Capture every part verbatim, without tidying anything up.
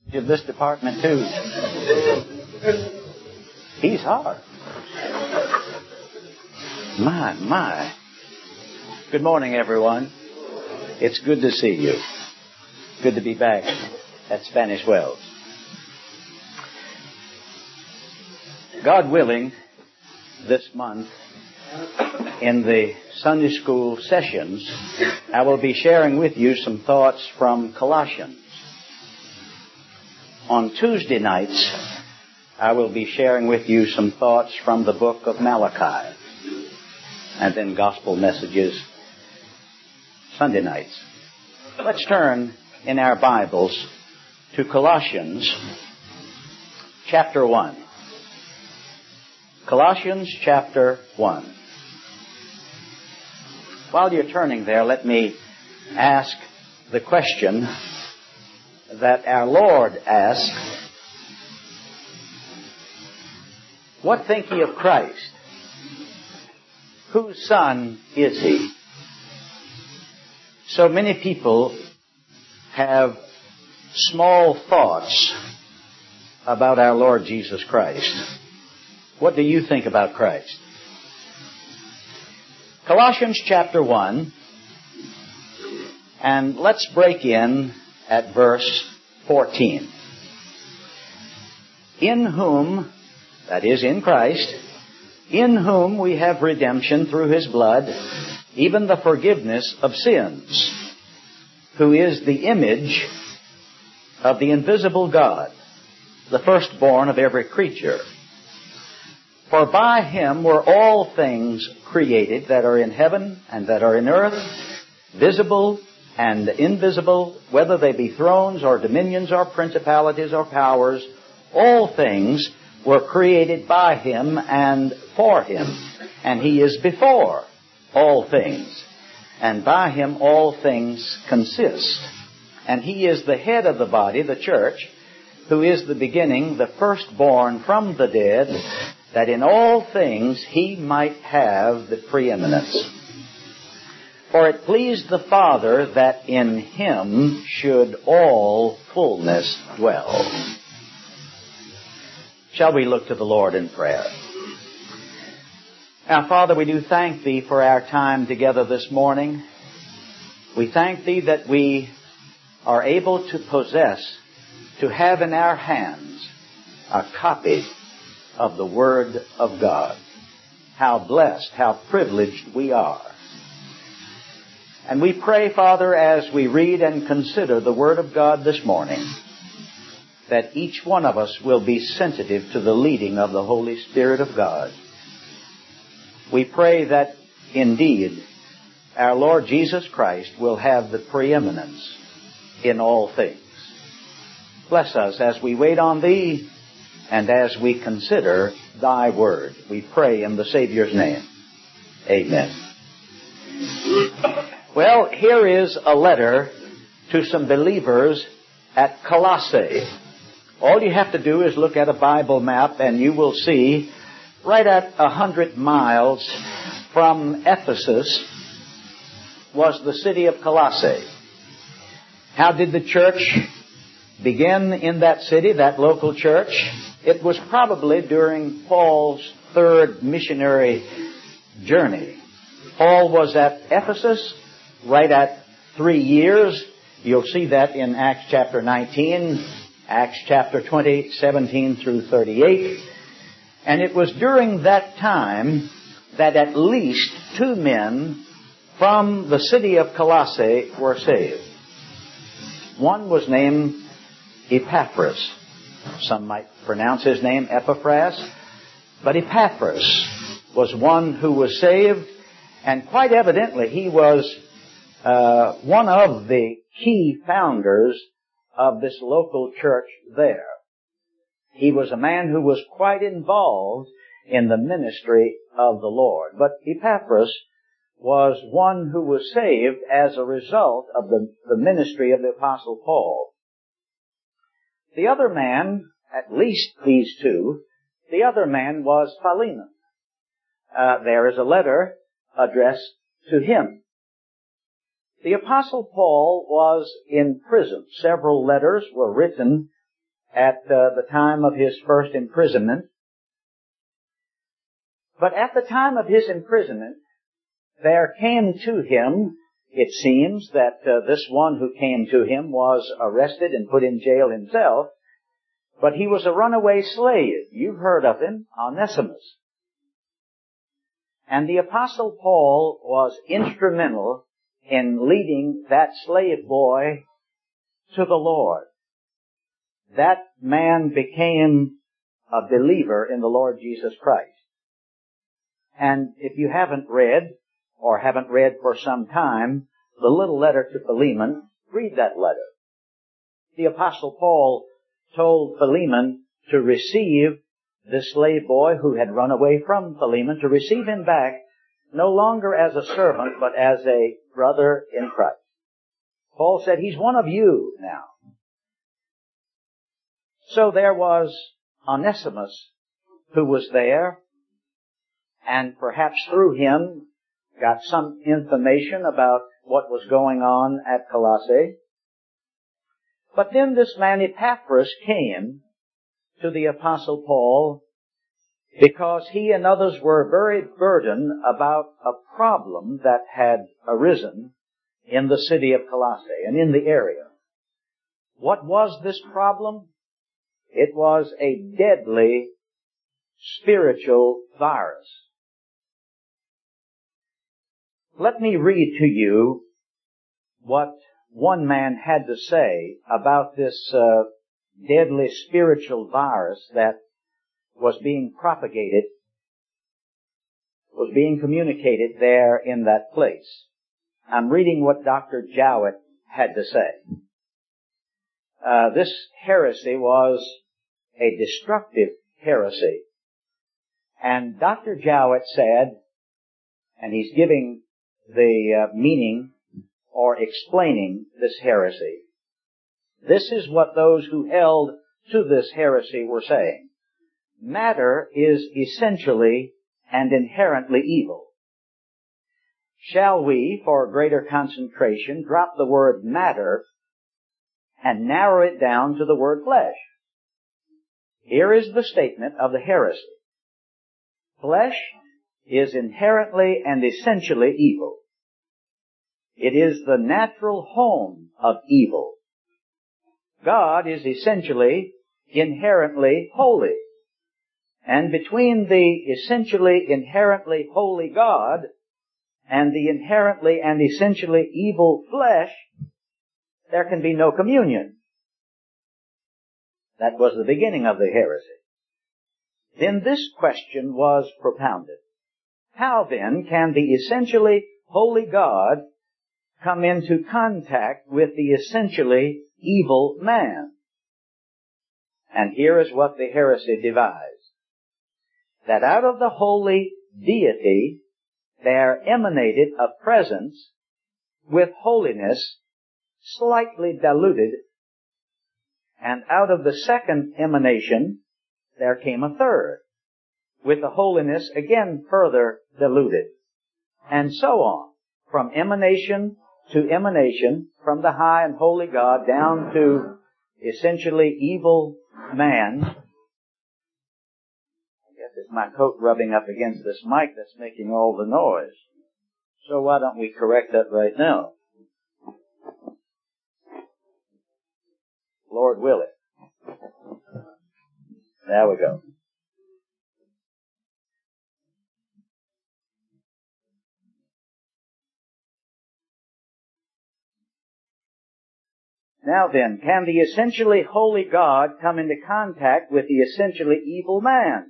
of this department too. He's hard. My, my. Good morning, everyone. It's good to see you. Good to be back at Spanish Wells. God willing, this month, in the Sunday school sessions, I will be sharing with you some thoughts from Colossians. On Tuesday nights, I will be sharing with you some thoughts from the book of Malachi, and then gospel messages Sunday nights. Let's turn in our Bibles to Colossians chapter one. Colossians chapter one. While you're turning there, let me ask the question that our Lord asked. What think ye of Christ? Whose son is he? So many people have small thoughts about our Lord Jesus Christ. What do you think about Christ? Colossians chapter one, and let's break in at verse fourteen. In whom, that is in Christ, in whom we have redemption through His blood, even the forgiveness of sins, who is the image of the invisible God, the firstborn of every creature. For by Him were all things created that are in heaven and that are in earth, visible and invisible, whether they be thrones or dominions or principalities or powers. All things were created by Him and for Him. And He is before all things. And by Him all things consist. And He is the head of the body, the church, who is the beginning, the firstborn from the dead, that in all things He might have the preeminence. For it pleased the Father that in Him should all fullness dwell. Shall we look to the Lord in prayer? Now, Father, we do thank Thee for our time together this morning. We thank Thee that we are able to possess, to have in our hands, a copy of the Word of God. How blessed, how privileged we are. And we pray, Father, as we read and consider the Word of God this morning, that each one of us will be sensitive to the leading of the Holy Spirit of God. We pray that, indeed, our Lord Jesus Christ will have the preeminence in all things. Bless us as we wait on Thee and as we consider Thy Word. We pray in the Savior's name. Amen. Well, here is a letter to some believers at Colossae. All you have to do is look at a Bible map and you will see right at a hundred miles from Ephesus was the city of Colossae. How did the church begin in that city, that local church? It was probably during Paul's third missionary journey. Paul was at Ephesus right at three years. You'll see that in Acts chapter nineteen, Acts chapter twenty, seventeen through thirty-eight. And it was during that time that at least two men from the city of Colossae were saved. One was named Epaphras. Some might pronounce his name Epaphras. But Epaphras was one who was saved, and quite evidently he was uh, one of the key founders of this local church there. He was a man who was quite involved in the ministry of the Lord. But Epaphras was one who was saved as a result of the, the ministry of the Apostle Paul. The other man, at least these two, the other man was Philemon. Uh, there is a letter addressed to him. The Apostle Paul was in prison. Several letters were written at uh, the time of his first imprisonment. But at the time of his imprisonment, there came to him, it seems that uh, this one who came to him was arrested and put in jail himself, but he was a runaway slave. You've heard of him, Onesimus. And the Apostle Paul was instrumental in leading that slave boy to the Lord. That man became a believer in the Lord Jesus Christ. And if you haven't read, or haven't read for some time, the little letter to Philemon, read that letter. The Apostle Paul told Philemon to receive this slave boy who had run away from Philemon, to receive him back, no longer as a servant, but as a brother in Christ. Paul said, he's one of you now. So there was Onesimus who was there, and perhaps through him got some information about what was going on at Colossae. But then this man Epaphras came to the Apostle Paul because he and others were very burdened about a problem that had arisen in the city of Colossae and in the area. What was this problem? It was a deadly spiritual virus. Let me read to you what one man had to say about this uh, deadly spiritual virus that was being propagated, was being communicated there in that place. I'm reading what Doctor Jowett had to say. Uh, this heresy was a destructive heresy. And Doctor Jowett said, and he's giving the uh, meaning or explaining this heresy. This is what those who held to this heresy were saying. Matter is essentially and inherently evil. Shall we, for greater concentration, drop the word matter and narrow it down to the word flesh? Here is the statement of the heresy. Flesh is inherently and essentially evil. It is the natural home of evil. God is essentially, inherently holy. And between the essentially, inherently holy God and the inherently and essentially evil flesh, there can be no communion. That was the beginning of the heresy. Then this question was propounded. How then can the essentially holy God come into contact with the essentially evil man? And here is what the heresy devised. That out of the holy deity there emanated a presence with holiness slightly diluted, and out of the second emanation there came a third, with the holiness again further diluted, and so on, from emanation to emanation, from the high and holy God down to essentially evil man. I guess it's my coat rubbing up against this mic that's making all the noise. So why don't we correct that right now? Lord will it. There we go. Now then, can the essentially holy God come into contact with the essentially evil man?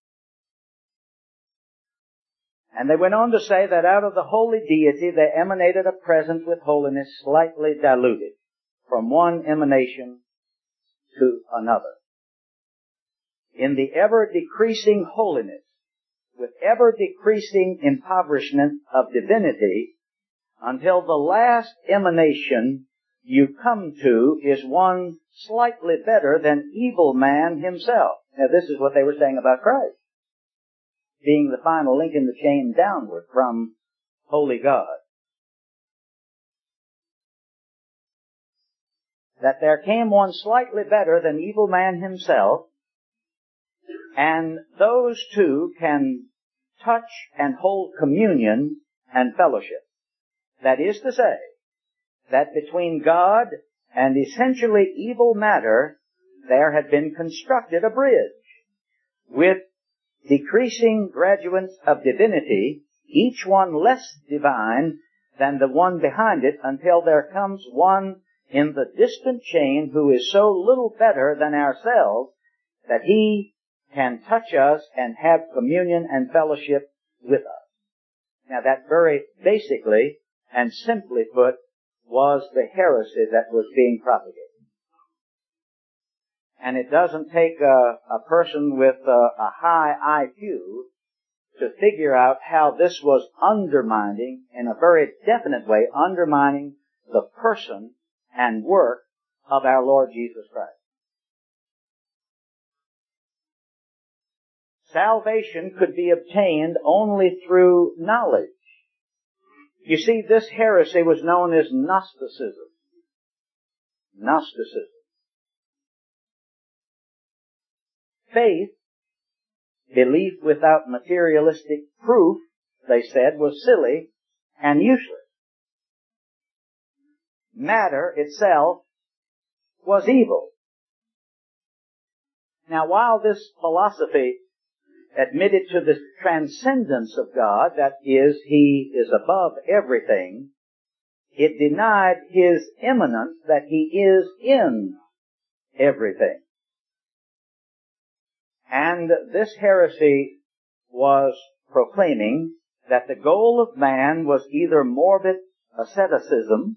And they went on to say that out of the holy deity there emanated a presence with holiness slightly diluted from one emanation to another. In the ever-decreasing holiness, with ever-decreasing impoverishment of divinity, until the last emanation you come to is one slightly better than evil man himself. Now this is what they were saying about Christ, being the final link in the chain downward from holy God. that there came one slightly better than evil man himself, and those two can touch and hold communion and fellowship. That is to say, that between God and essentially evil matter, there had been constructed a bridge with decreasing graduates of divinity, each one less divine than the one behind it, until there comes one in the distant chain who is so little better than ourselves that he can touch us and have communion and fellowship with us. Now that very basically and simply put was the heresy that was being propagated. And it doesn't take a, a person with a, a high I Q to figure out how this was undermining, in a very definite way, undermining the person and work of our Lord Jesus Christ. Salvation could be obtained only through knowledge. You see, this heresy was known as Gnosticism. Gnosticism. Faith, belief without materialistic proof, they said, was silly and useless. Matter itself was evil. Now, while this philosophy admitted to the transcendence of God, that is, He is above everything, it denied His immanence, that He is in everything. And this heresy was proclaiming that the goal of man was either morbid asceticism,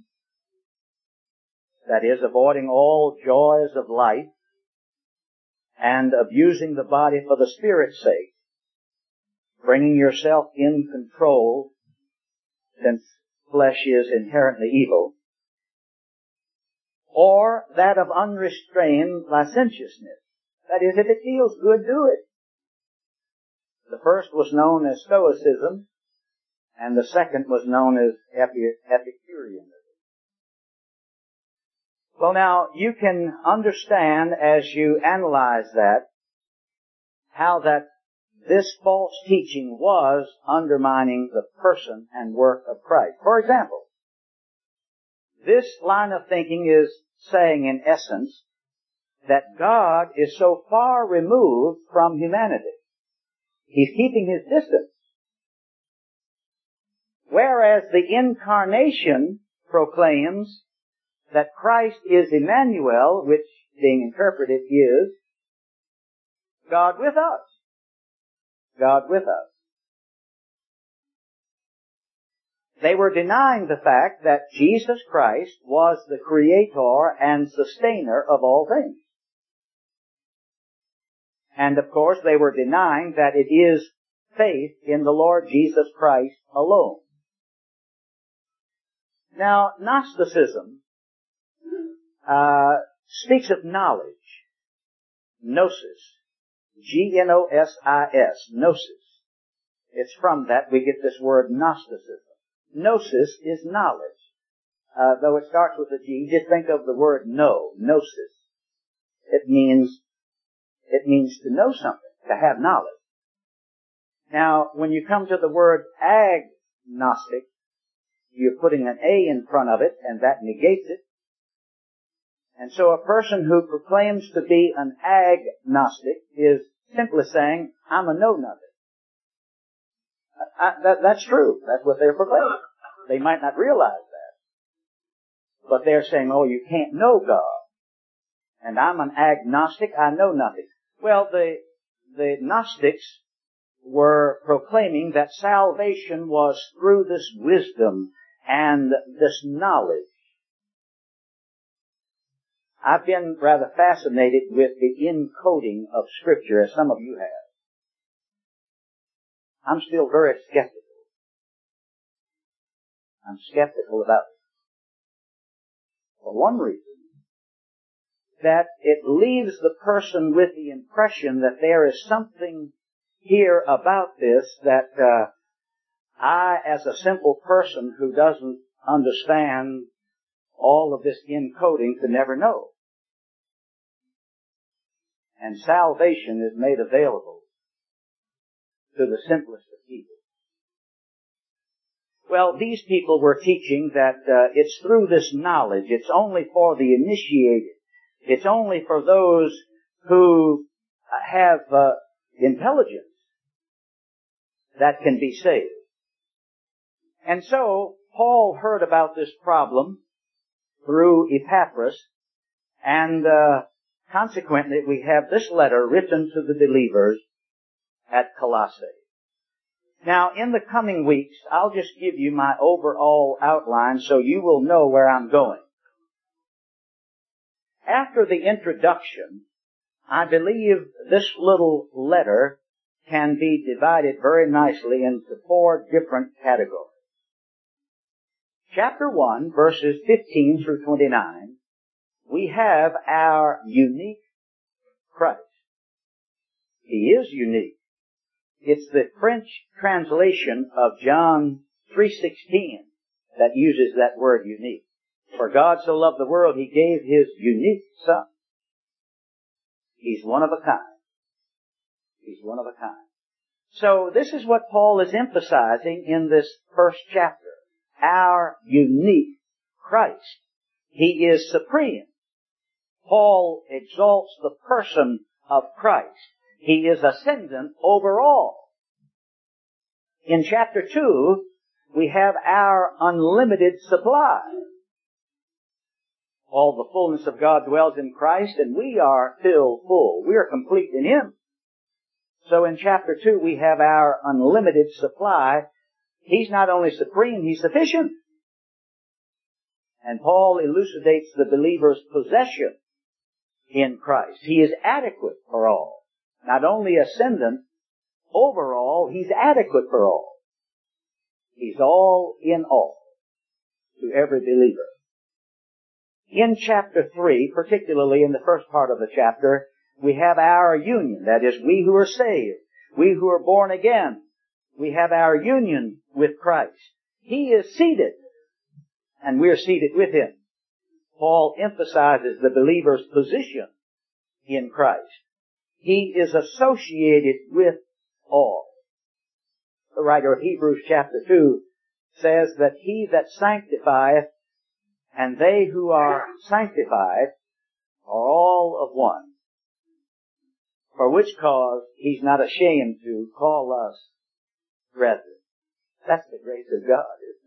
that is, avoiding all joys of life and abusing the body for the Spirit's sake, bringing yourself in control, since flesh is inherently evil, or that of unrestrained licentiousness. That is, if it feels good, do it. The first was known as Stoicism, and the second was known as Epicureanism. Well, now, you can understand as you analyze that, how that this false teaching was undermining the person and work of Christ. For example, this line of thinking is saying in essence that God is so far removed from humanity. He's keeping His distance. Whereas the incarnation proclaims that Christ is Emmanuel, which, being interpreted, is God with us. God with us. They were denying the fact that Jesus Christ was the creator and sustainer of all things. And of course, they were denying that it is faith in the Lord Jesus Christ alone. Now, Gnosticism uh, speaks of knowledge, gnosis, G N O S I S, gnosis. It's from that we get this word Gnosticism. Gnosis is knowledge. Uh, though it starts with a G, just think of the word know, gnosis. It means, it means to know something, to have knowledge. Now, when you come to the word agnostic, you're putting an A in front of it, and that negates it. And so a person who proclaims to be an agnostic is simply saying, I'm a know-nothing. I, that, that's true. That's what they're proclaiming. They might not realize that. But they're saying, oh, you can't know God. And I'm an agnostic, I know nothing. Well, the, the Gnostics were proclaiming that salvation was through this wisdom and this knowledge. I've been rather fascinated with the encoding of Scripture, as some of you have. I'm still very skeptical. I'm skeptical about it. For one reason, that it leaves the person with the impression that there is something here about this that uh, I, as a simple person who doesn't understand all of this encoding could never know. And salvation is made available to the simplest of people. Well, these people were teaching that uh, it's through this knowledge, it's only for the initiated, it's only for those who have uh, intelligence that can be saved. And so, Paul heard about this problem through Epaphras, and uh, consequently we have this letter written to the believers at Colossae. Now, in the coming weeks, I'll just give you my overall outline so you will know where I'm going. After the introduction, I believe this little letter can be divided very nicely into four different categories. Chapter one, verses fifteen through twenty-nine, we have our unique Christ. He is unique. It's the French translation of John three sixteen that uses that word unique. For God so loved the world, He gave His unique Son. He's one of a kind. He's one of a kind. So this is what Paul is emphasizing in this first chapter. Our unique Christ. He is supreme. Paul exalts the person of Christ. He is ascendant over all. In chapter two, we have our unlimited supply. All the fullness of God dwells in Christ, and we are filled full. We are complete in Him. So in chapter two, we have our unlimited supply. He's not only supreme, He's sufficient. And Paul elucidates the believer's possession in Christ. He is adequate for all. Not only ascendant over all, He's adequate for all. He's all in all to every believer. In chapter three, particularly in the first part of the chapter, we have our union. That is, we who are saved, we who are born again, we have our union with Christ. He is seated, and we are seated with Him. Paul emphasizes the believer's position in Christ. He is associated with all. The writer of Hebrews chapter two says that He that sanctifieth and they who are sanctified are all of one. For which cause He's not ashamed to call us brethren. That's the grace of God,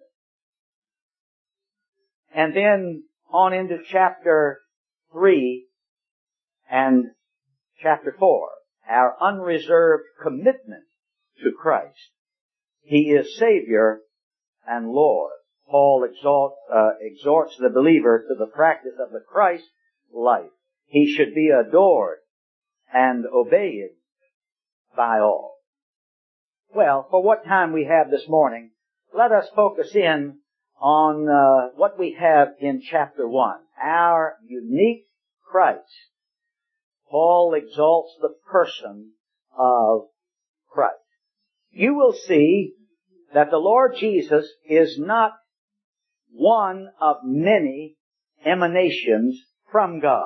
isn't it? And then on into chapter three and chapter four, our unreserved commitment to Christ. He is Savior and Lord. Paul exalt, uh, exhorts the believer to the practice of the Christ life. He should be adored and obeyed by all. Well, for what time we have this morning, let us focus in on uh, what we have in chapter one, our unique Christ. Paul exalts the person of Christ. You will see that the Lord Jesus is not one of many emanations from God.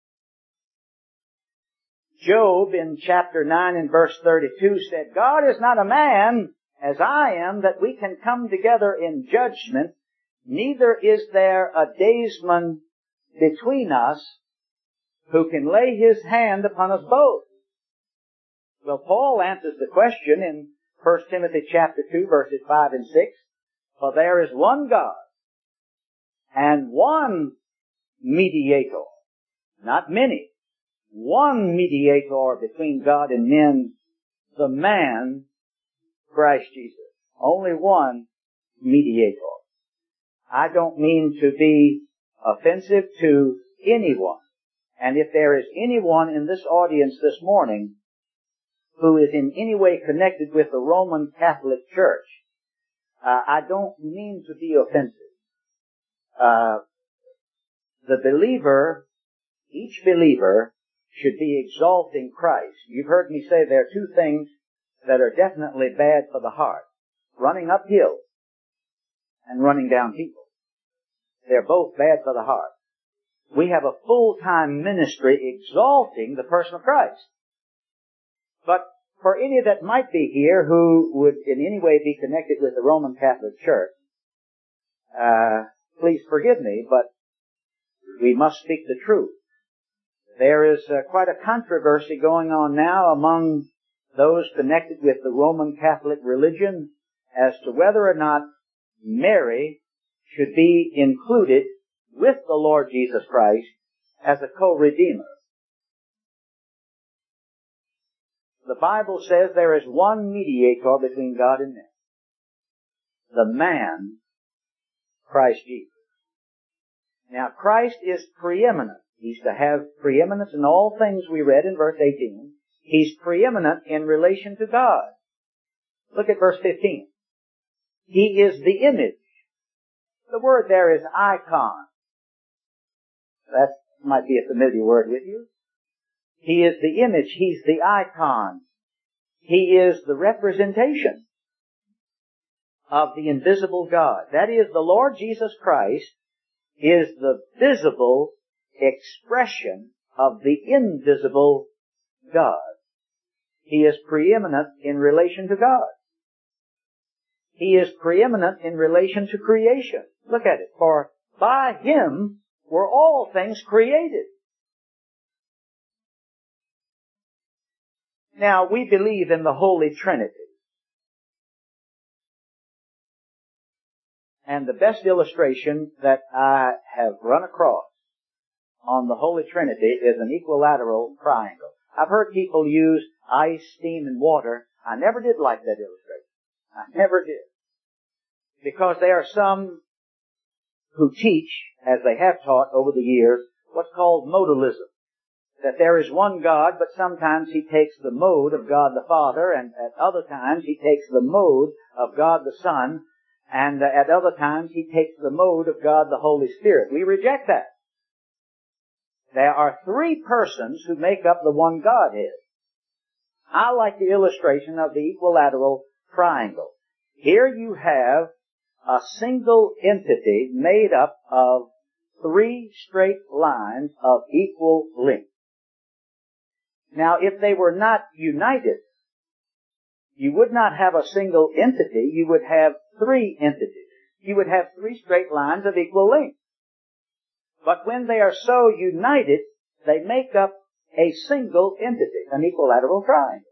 Job in chapter nine and verse thirty-two said, God is not a man as I am, that we can come together in judgment, neither is there a daysman between us who can lay his hand upon us both. Well, Paul answers the question in First Timothy chapter two, verses five and six. For there is one God and one mediator, not many, one mediator between God and men, the man, Christ Jesus. Only one mediator. I don't mean to be offensive to anyone. And if there is anyone in this audience this morning who is in any way connected with the Roman Catholic Church, uh, I don't mean to be offensive. Uh, the believer, each believer, should be exalting Christ. You've heard me say there are two things that are definitely bad for the heart. Running uphill and running down people. They're both bad for the heart. We have a full-time ministry exalting the person of Christ. But for any that might be here who would in any way be connected with the Roman Catholic Church, uh, please forgive me, but we must speak the truth. There is uh, quite a controversy going on now among those connected with the Roman Catholic religion as to whether or not Mary should be included with the Lord Jesus Christ as a co-redeemer. The Bible says there is one mediator between God and men. The man, Christ Jesus. Now, Christ is preeminent. He's to have preeminence in all things we read in verse eighteen. He's preeminent in relation to God. Look at verse fifteen. He is the image. The word there is icon. That might be a familiar word with you. He is the image. He's the icon. He is the representation of the invisible God. That is, the Lord Jesus Christ is the visible expression of the invisible God. He is preeminent in relation to God. He is preeminent in relation to creation. Look at it. For by Him were all things created. Now, we believe in the Holy Trinity. And the best illustration that I have run across on the Holy Trinity is an equilateral triangle. I've heard people use ice, steam, and water. I never did like that illustration. I never did. Because there are some who teach, as they have taught over the years, what's called modalism. That there is one God, but sometimes He takes the mode of God the Father, and at other times He takes the mode of God the Son, and uh, at other times He takes the mode of God the Holy Spirit. We reject that. There are three persons who make up the one Godhead. I like the illustration of the equilateral triangle. Here you have a single entity made up of three straight lines of equal length. Now, if they were not united, you would not have a single entity. You would have three entities. You would have three straight lines of equal length. But when they are so united, they make up a single entity, an equilateral triangle.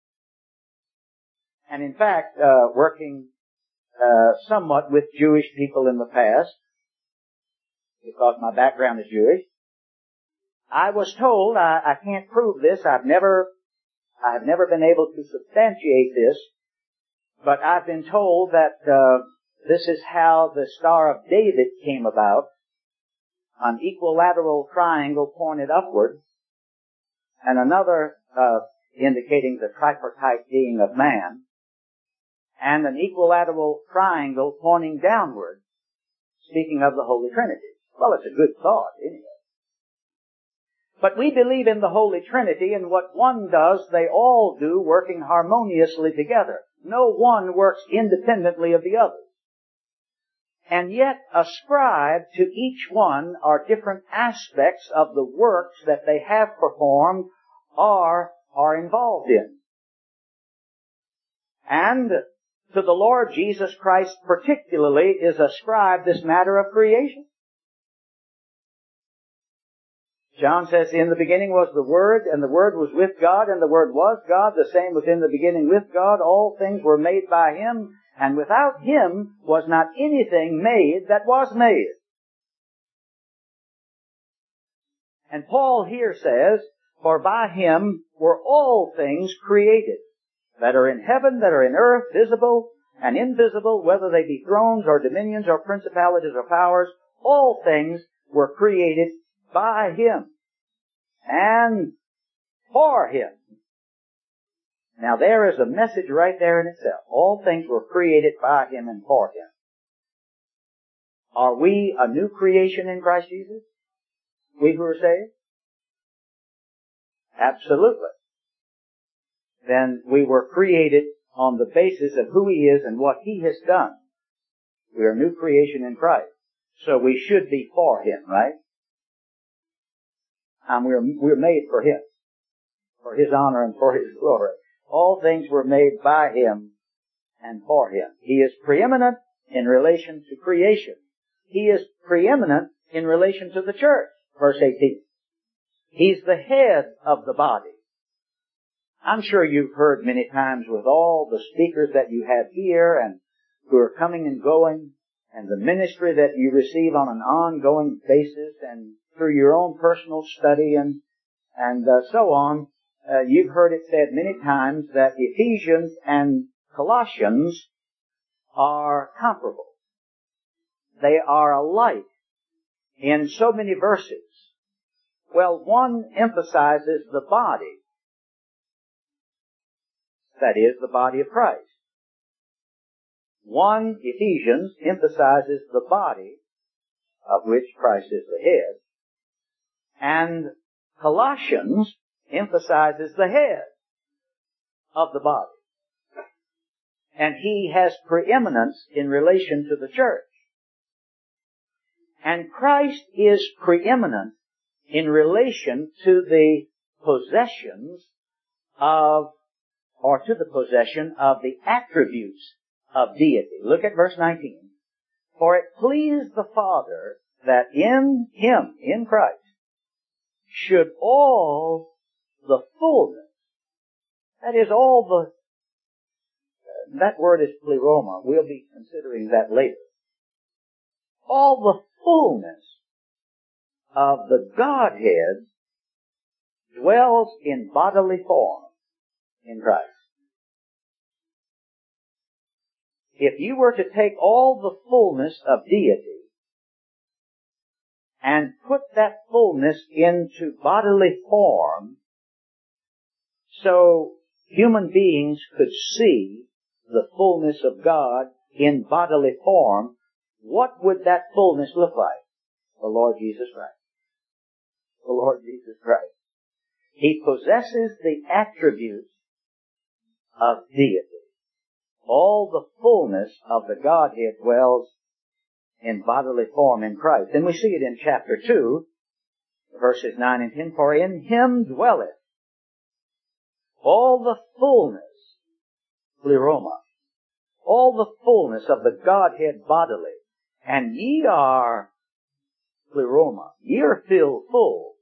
And in fact, uh, working uh, somewhat with Jewish people in the past, because my background is Jewish, I was told, I, I can't prove this, I've never, I've never been able to substantiate this, but I've been told that uh, this is how the Star of David came about, an equilateral triangle pointed upward, and another uh, indicating the tripartite being of man, and an equilateral triangle pointing downward, speaking of the Holy Trinity. Well, it's a good thought, anyway. But we believe in the Holy Trinity, and what one does, they all do, working harmoniously together. No one works independently of the other. And yet, ascribed to each one are different aspects of the works that they have performed or are involved in. And to the Lord Jesus Christ particularly is ascribed this matter of creation. John says, in the beginning was the Word, and the Word was with God, and the Word was God. The same was in the beginning with God. All things were made by Him, and without Him was not anything made that was made. And Paul here says, for by Him were all things created, that are in heaven, that are in earth, visible and invisible, whether they be thrones or dominions or principalities or powers. All things were created by Him and for Him. Now there is a message right there in itself. All things were created by Him and for Him. Are we a new creation in Christ Jesus? We who are saved? Absolutely. Then we were created on the basis of who He is and what He has done. We are a new creation in Christ. So we should be for Him, right? And we're, we're made for Him, for His honor and for His glory. All things were made by Him and for Him. He is preeminent in relation to creation. He is preeminent in relation to the church. Verse eighteen. He's the head of the body. I'm sure you've heard many times with all the speakers that you have here and who are coming and going, and the ministry that you receive on an ongoing basis and through your own personal study and and uh, so on, uh, you've heard it said many times that Ephesians and Colossians are comparable. They are alike in so many verses. Well, one emphasizes the body. That is, the body of Christ. One, Ephesians, emphasizes the body, of which Christ is the head. And Colossians emphasizes the head of the body. And he has preeminence in relation to the church. And Christ is preeminent in relation to the possessions of, or to the possession of the attributes of deity. Look at verse nineteen. For it pleased the Father that in Him, in Christ, should all the fullness, that is all the, that word is pleroma. We'll be considering that later. All the fullness of the Godhead dwells in bodily form in Christ. If you were to take all the fullness of deity and put that fullness into bodily form so human beings could see the fullness of God in bodily form, what would that fullness look like? The Lord Jesus Christ. The Lord Jesus Christ. He possesses the attributes of deity. All the fullness of the Godhead dwells in bodily form in Christ. And we see it in chapter two, verses nine and ten. For in Him dwelleth all the fullness, pleroma, all the fullness of the Godhead bodily. And ye are, pleroma, ye are filled full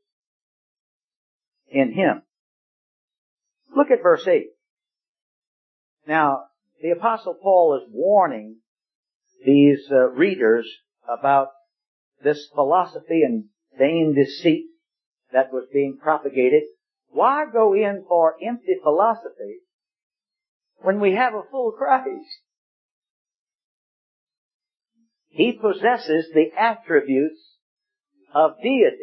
in Him. Look at verse eight. Now, the Apostle Paul is warning these uh, readers about this philosophy and vain deceit that was being propagated. Why go in for empty philosophy when we have a full Christ? He possesses the attributes of deity.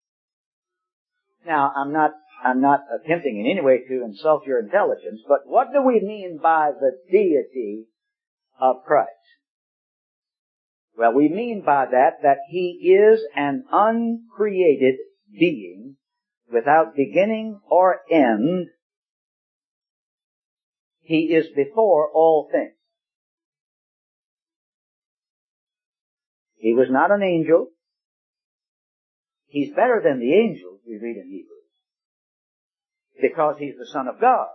Now, I'm not I'm not attempting in any way to insult your intelligence, but what do we mean by the deity of Christ? Well, we mean by that that He is an uncreated being without beginning or end. He is before all things. He was not an angel. He's better than the angels, we read in Hebrews, because He's the Son of God.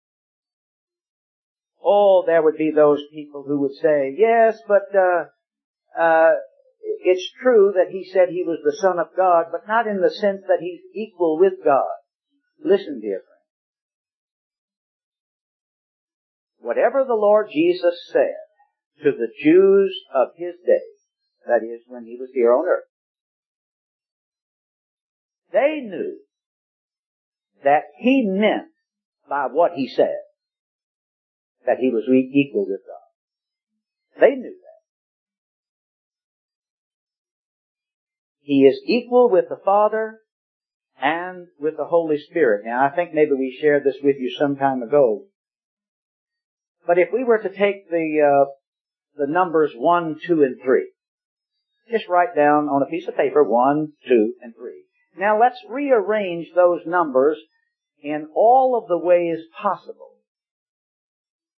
Oh, there would be those people who would say, yes, but uh, uh, it's true that He said He was the Son of God, but not in the sense that He's equal with God. Listen, dear friend. Whatever the Lord Jesus said to the Jews of His day, that is, when He was here on earth, they knew that He meant by what He said that He was equal with God. They knew that. He is equal with the Father and with the Holy Spirit. Now, I think maybe we shared this with you some time ago. But if we were to take the uh, the numbers one, two, and three, just write down on a piece of paper one, two, and three. Now let's rearrange those numbers in all of the ways possible.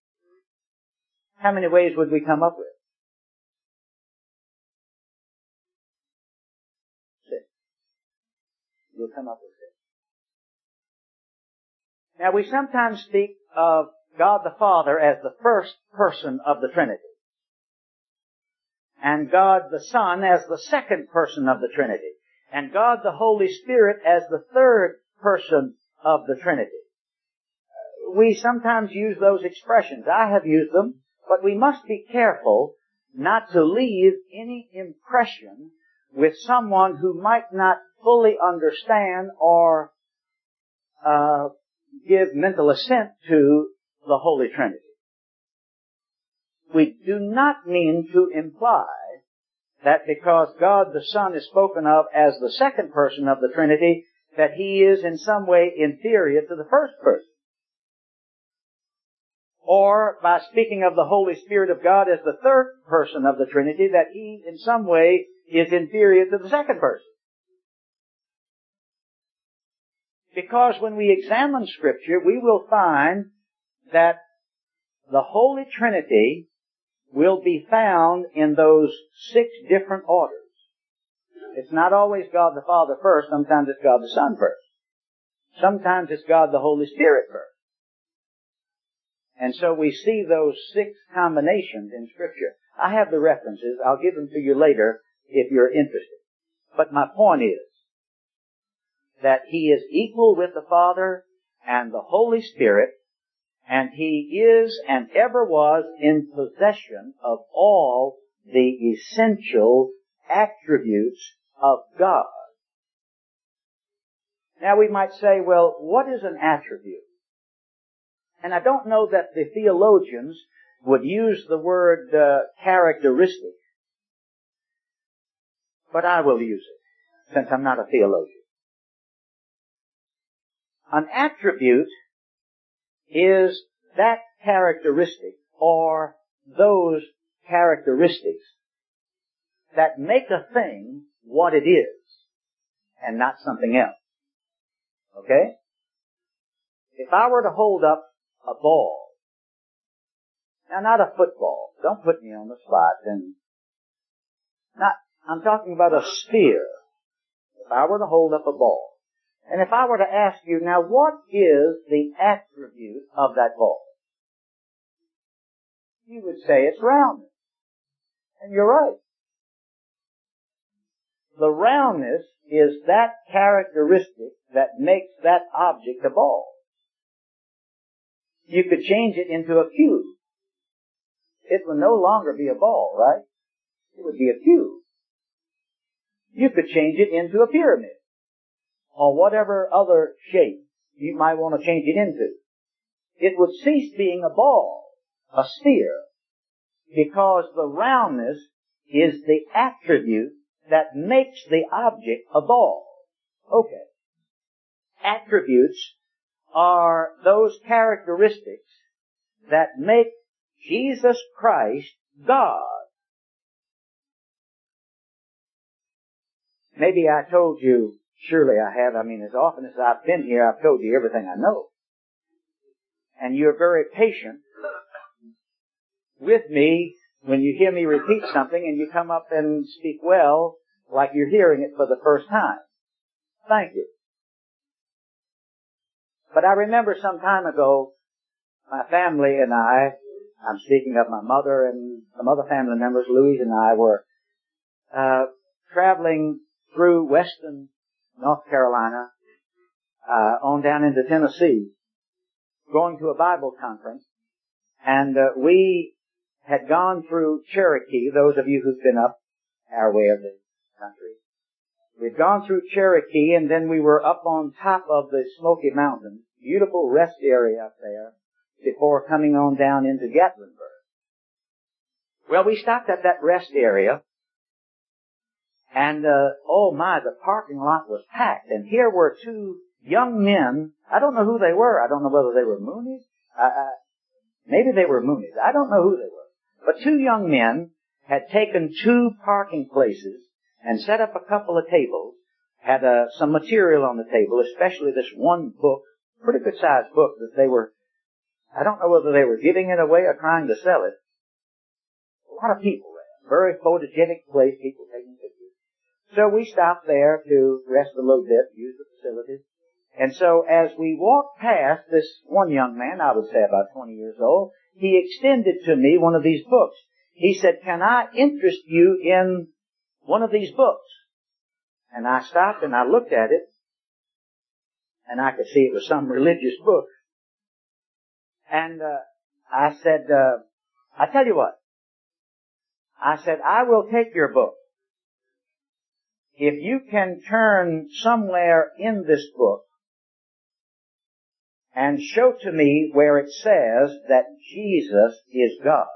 How many ways would we come up with? You'll come up with it. Now, we sometimes speak of God the Father as the first person of the Trinity, and God the Son as the second person of the Trinity, and God the Holy Spirit as the third person of the Trinity. We sometimes use those expressions. I have used them, but we must be careful not to leave any impression with someone who might not fully understand or uh, give mental assent to the Holy Trinity. We do not mean to imply that because God the Son is spoken of as the second person of the Trinity, that He is in some way inferior to the first person. Or by speaking of the Holy Spirit of God as the third person of the Trinity, that He in some way is inferior to the second person. Because when we examine Scripture, we will find that the Holy Trinity will be found in those six different orders. It's not always God the Father first. Sometimes it's God the Son first. Sometimes it's God the Holy Spirit first. And so we see those six combinations in Scripture. I have the references. I'll give them to you later if you're interested. But my point is that He is equal with the Father and the Holy Spirit, and He is and ever was in possession of all the essential attributes of God. Now we might say, well, what is an attribute? And I don't know that the theologians would use the word uh, characteristic, but I will use it, since I'm not a theologian. An attribute is that characteristic or those characteristics that make a thing what it is and not something else. Okay? If I were to hold up a ball, now not a football, don't put me on the spot, and not, I'm talking about a sphere. If I were to hold up a ball, and if I were to ask you, now what is the attribute of that ball? You would say it's roundness. And you're right. The roundness is that characteristic that makes that object a ball. You could change it into a cube. It would no longer be a ball, right? It would be a cube. You could change it into a pyramid, or whatever other shape you might want to change it into. It would cease being a ball, a sphere, because the roundness is the attribute that makes the object a ball. Okay. Attributes are those characteristics that make Jesus Christ God. Maybe I told you, surely I have, I mean, as often as I've been here, I've told you everything I know. And you're very patient with me when you hear me repeat something and you come up and speak well, like you're hearing it for the first time. Thank you. But I remember some time ago, my family and I, I'm speaking of my mother and some other family members, Louise and I, were uh traveling through western North Carolina, uh on down into Tennessee, going to a Bible conference, and uh, we had gone through Cherokee, those of you who've been up our way of the country. We'd gone through Cherokee, and then we were up on top of the Smoky Mountains, beautiful rest area up there, before coming on down into Gatlinburg. Well, we stopped at that rest area, and, uh, oh my, the parking lot was packed, and here were two young men. I don't know who they were. I don't know whether they were Moonies. Uh, uh, maybe they were Moonies. I don't know who they were. But two young men had taken two parking places and set up a couple of tables, had uh, some material on the table, especially this one book, pretty good sized book that they were, I don't know whether they were giving it away or trying to sell it. A lot of people there. Very photogenic place, people taking pictures. So we stopped there to rest a little bit, use the facilities. And so as we walked past this one young man, I would say about twenty years old, he extended to me one of these books. He said, "Can I interest you in one of these books?" And I stopped and I looked at it, and I could see it was some religious book. And uh, I said, uh, I tell you what, I said, "I will take your book if you can turn somewhere in this book and show to me where it says that Jesus is God."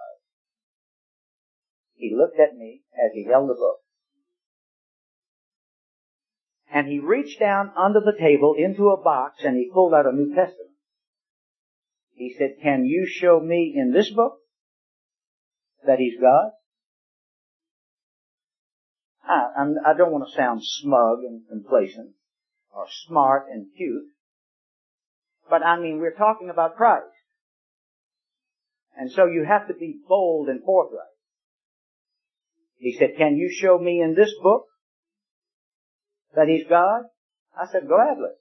He looked at me as he held the book. And he reached down under the table into a box and he pulled out a New Testament. He said, "Can you show me in this book that he's God?" I, I'm, I don't want to sound smug and complacent or smart and cute, but I mean, we're talking about Christ. And so you have to be bold and forthright. He said, "Can you show me in this book that he's God?" I said, "Gladly."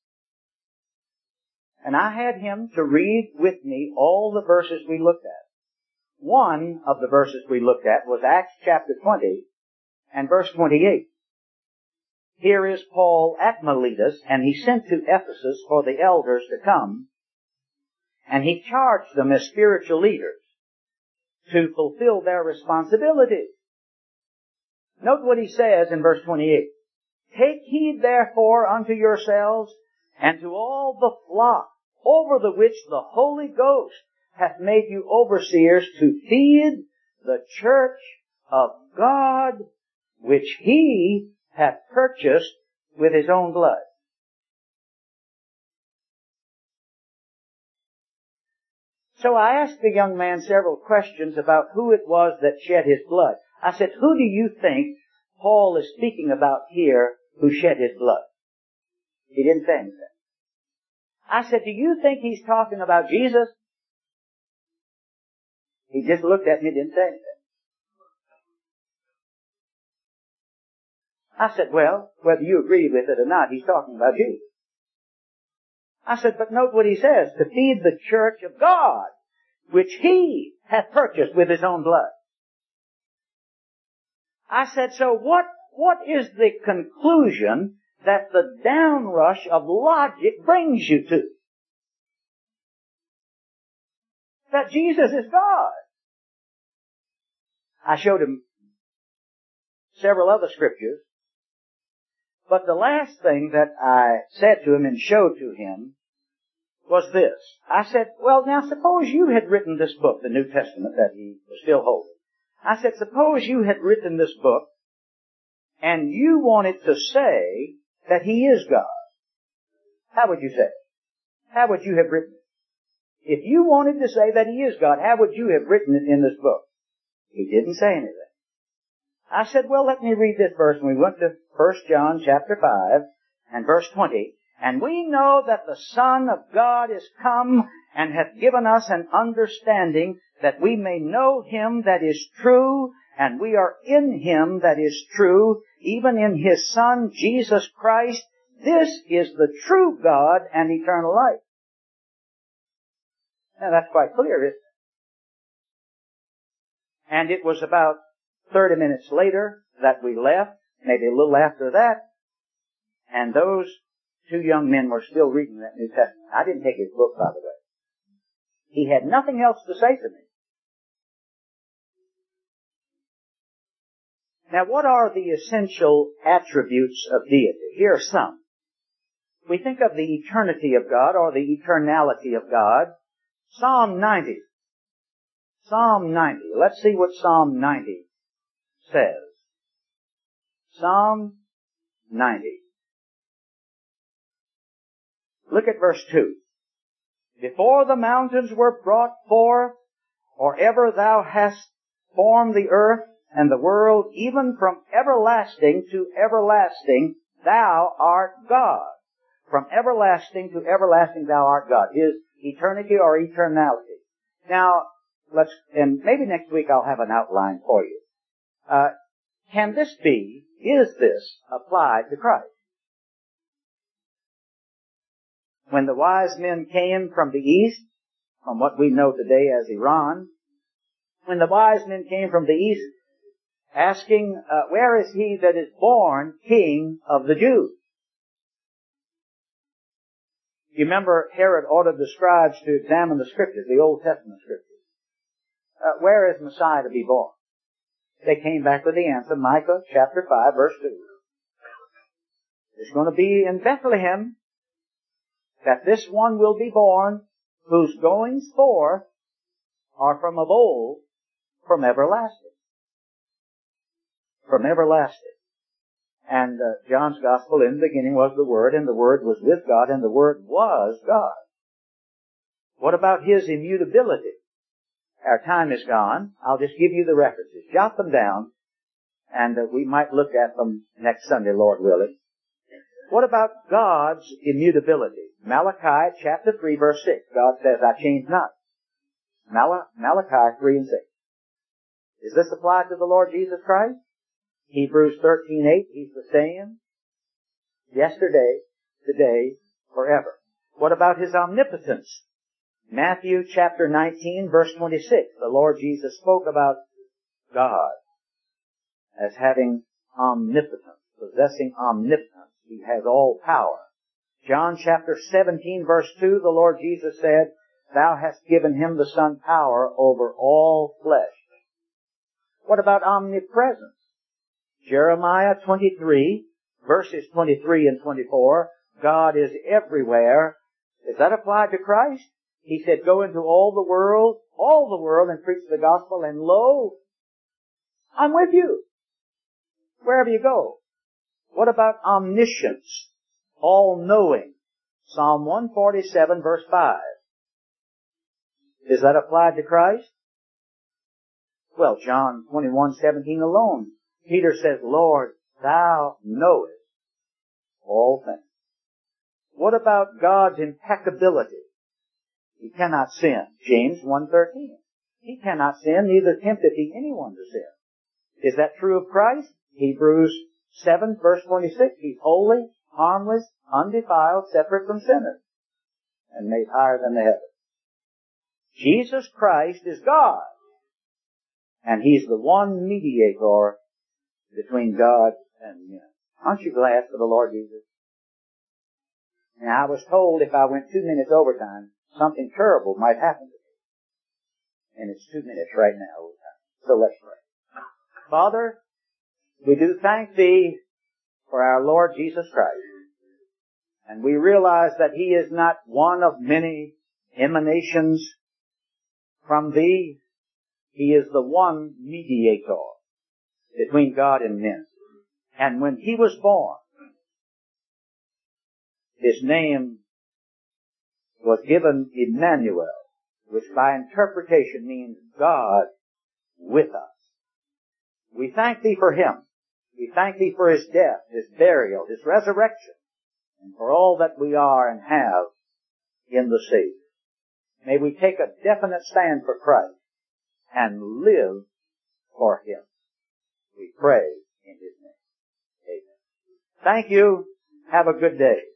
And I had him to read with me all the verses we looked at. One of the verses we looked at was Acts chapter twenty and verse twenty-eight. Here is Paul at Miletus, and he sent to Ephesus for the elders to come, and he charged them as spiritual leaders to fulfill their responsibilities. Note what he says in verse twenty-eight. "Take heed therefore unto yourselves and to all the flock over the which the Holy Ghost hath made you overseers to feed the church of God, which he hath purchased with his own blood." So I asked the young man several questions about who it was that shed his blood. I said, "Who do you think Paul is speaking about here who shed his blood?" He didn't say anything. I said, "Do you think he's talking about Jesus?" He just looked at me and didn't say anything. I said, "Well, whether you agree with it or not, he's talking about Jesus." I said, "But note what he says, to feed the church of God, which he hath purchased with his own blood." I said, "So what, what is the conclusion that the downrush of logic brings you to? That Jesus is God." I showed him several other scriptures, but the last thing that I said to him and showed to him was this. I said, "Well, now suppose you had written this book, the New Testament that he was still holding. I said, suppose you had written this book and you wanted to say that he is God. How would you say it? How would you have written it? If you wanted to say that he is God, how would you have written it in this book?" He didn't say anything. I said, "Well, let me read this verse." And we went to First John chapter five and verse twenty. "And we know that the Son of God is come and hath given us an understanding that we may know him that is true, and we are in him that is true, even in his Son, Jesus Christ. This is the true God and eternal life." Now that's quite clear, isn't it? And it was about thirty minutes later that we left, maybe a little after that, and those two young men were still reading that New Testament. I didn't take his book, by the way. He had nothing else to say to me. Now, what are the essential attributes of deity? Here are some. We think of the eternity of God or the eternality of God. Psalm ninety. Psalm ninety. Let's see what Psalm ninety says. Psalm ninety. Look at verse two. "Before the mountains were brought forth, or ever thou hast formed the earth and the world, even from everlasting to everlasting, thou art God." From everlasting to everlasting, thou art God. Is eternity or eternality? Now, let's, and maybe next week I'll have an outline for you. Uh, can this be, is this applied to Christ? when the wise men came from the east, from what we know today as Iran, when the wise men came from the east asking, uh, where is he that is born King of the Jews? You remember Herod ordered the scribes to examine the scriptures, the Old Testament scriptures. Uh, where is Messiah to be born? They came back with the answer, Micah chapter five, verse two. It's going to be in Bethlehem that this one will be born whose goings forth are from of old, from everlasting. From everlasting. And uh, John's Gospel, in the beginning was the Word, and the Word was with God, and the Word was God. What about His immutability? Our time is gone. I'll just give you the references. Jot them down, and uh, we might look at them next Sunday, Lord willing. What about God's immutability? Malachi chapter three, verse six. God says, I change not. Mal- Malachi three and six. Is this applied to the Lord Jesus Christ? Hebrews thirteen eight, He's the same yesterday, today, forever. What about His omnipotence? Matthew chapter nineteen, verse twenty-six. The Lord Jesus spoke about God as having omnipotence, possessing omnipotence. He has all power. John chapter seventeen, verse two, the Lord Jesus said, Thou hast given Him the Son power over all flesh. What about omnipresence? Jeremiah twenty-three, verses twenty-three and twenty-four, God is everywhere. Is that applied to Christ? He said, go into all the world, all the world, and preach the gospel, and lo, I'm with you, wherever you go. What about omniscience? All-knowing. Psalm one forty-seven, verse five. Is that applied to Christ? Well, John twenty-one seventeen alone. Peter says, Lord, Thou knowest all things. What about God's impeccability? He cannot sin. James one thirteen. He cannot sin, neither tempteth He anyone to sin. Is that true of Christ? Hebrews seven, verse twenty-six. He's holy, harmless, undefiled, separate from sinners, and made higher than the heavens. Jesus Christ is God, and He's the one mediator between God and men. Aren't you glad for the Lord Jesus? Now, I was told if I went two minutes overtime, something terrible might happen to me. And it's two minutes right now overtime. So let's pray. Father, we do thank Thee for our Lord Jesus Christ. And we realize that He is not one of many emanations from Thee. He is the one mediator between God and men. And when He was born, His name was given Emmanuel, which by interpretation means God with us. We thank Thee for Him. We thank Thee for His death, His burial, His resurrection, and for all that we are and have in the Savior. May we take a definite stand for Christ and live for Him. We pray in His name. Amen. Thank you. Have a good day.